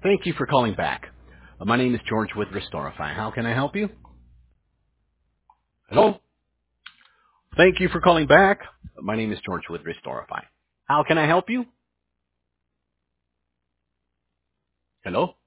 Thank you for calling back. My name is George with Restorify. How can I help you? Hello? Thank you for calling back. My name is George with Restorify. How can I help you? Hello?